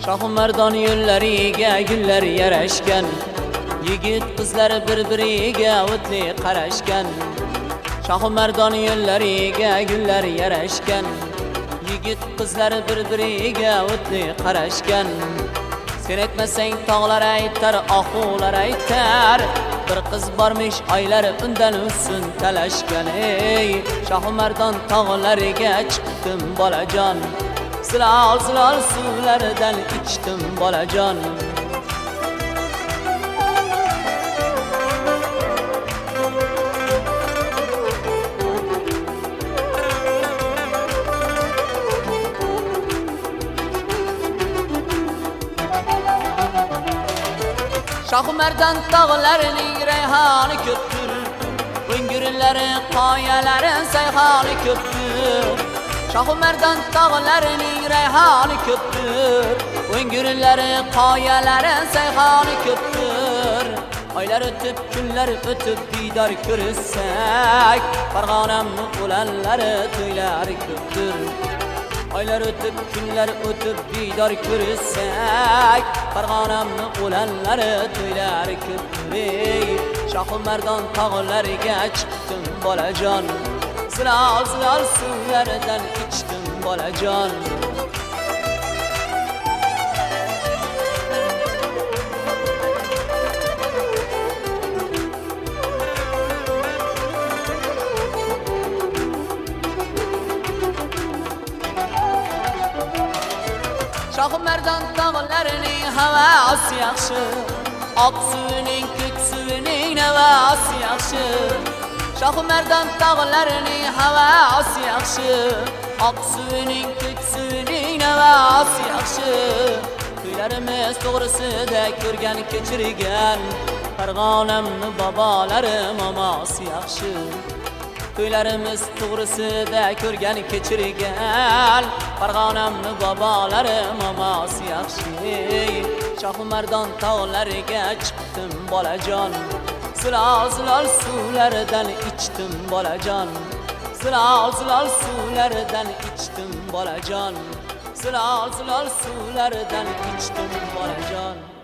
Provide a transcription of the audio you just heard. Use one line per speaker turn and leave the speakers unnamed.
Shohu mardon yo'llariga gullar yarashgan, yigit qizlar bir-biriga o'tli qarashgan. Shohu mardon yo'llariga gullar yarashgan, yigit qizlar bir-biriga o'tli qarashgan. Sen etmasang tog'lar aytar, oxular aytar, bir qiz bormish oylar undan o'tsin talashgan. Ey Shohu mardon tog'lariga chiqdim bolajon, zilol zilol suvlardan ichdim bolajon. Shohu mardon tog'larining rayhoni ko'pdir, o'ngirlari qoyalari sayhoni ko'pdir. Shohu mardon tog'larining rayhoni ko'pdir, o'ngirlari qoyalari sayhoni ko'pdir. Oylar o'tib kunlar o'tib diydor ko'rsak, Farg'onamning o'lanlari to'ylari ko'pdir. Oylar o'tib kunlar o'tib diydor ko'rsak, Farg'onamning o'lanlari to'ylari ko'pdir. Shohu mardon tog'lariga chiqdim bolajon, zilol zilol suvlardan ichdim bolajon. Shohu mardon tog'larining havasi yaxshi, oq suvining ko'k suvining navasi yaxshi. Shohu mardon tog'larining havasi yaxshi, oq suvining ko'k suvining navasi yaxshi. Kuylarimiz to'g'risida ko'rgan kechirgan, Farg'onamning bobolari momosi yaxshi. Kuylarimiz to'g'risida ko'rgan kechirgan, Farg'onamning bobolari momosi yaxshi. Shohu mardon tog'lariga chiqdim bolajon, zilol zilol suvlardan ichdim bolajon, zilol zilol suvlardan ichdim bolajon, zilol zilol suvlardan ichdim bolajon.